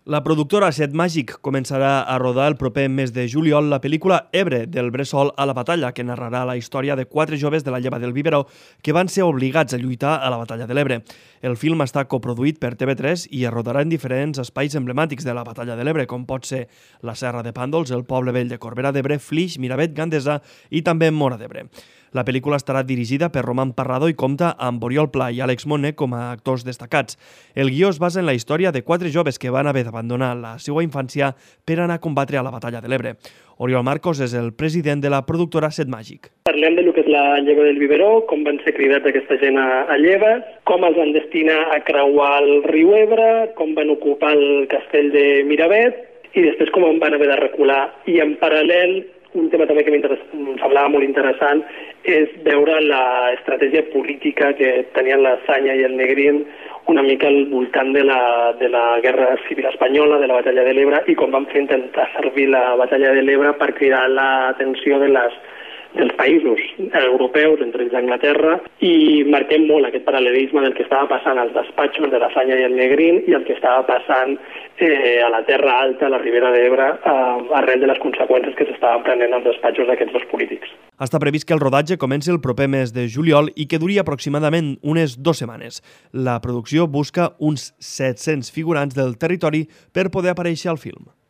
La productora Set Màgic començarà a rodar el proper mes de juliol la pel·lícula Ebre, del bressol a la batalla, que narrarà la història de 4 joves de la Lleva del Biberó que van ser obligats a lluitar a la batalla de l'Ebre. El film està coproduït per TV3 i es rodarà en diferents espais emblemàtics de la batalla de l'Ebre, com pot ser la Serra de Pàndols, el Poble Vell de Corbera d'Ebre, Flix, Miravet, Gandesa i també Móra d'Ebre. La pel·lícula estarà dirigida per Roman Parrado i compta amb Oriol Pla i Àlex Moner com a actors destacats. El guió es basa en la història de 4 joves que van haver d'abandonar la seva infància per anar a combatre a la batalla de l'Ebre. Oriol Marcos és el president de la productora Set Màgic. Parlem de lo que és la Lleva del Biberó, com van ser cridats aquesta gent a Lleves, com els van destinar a creuar el riu Ebre, com van ocupar el castell de Miravet i després com en van haver de recular. I en paral·lel, un tema també que em semblava molt interessant és veure l'estratègia política que tenien la Sanya i el Negrín una mica al voltant de la Guerra Civil Espanyola, de la Batalla de l'Ebre, i com van fer intentar servir la Batalla de l'Ebre per cridar l'atenció dels països europeus, entre ells Anglaterra, i marquem molt aquest paral·lelisme del que estava passant als despatxos de la Sanya i el Negrín i el que estava passant a la Terra Alta, a la Ribera d'Ebre, arrel de les conseqüències que s'estaven prenent als despatxos d'aquests dos polítics. Està previst que el rodatge comenci el proper mes de juliol i que duri aproximadament unes 2 setmanes. La producció busca uns 700 figurants del territori per poder aparèixer al film.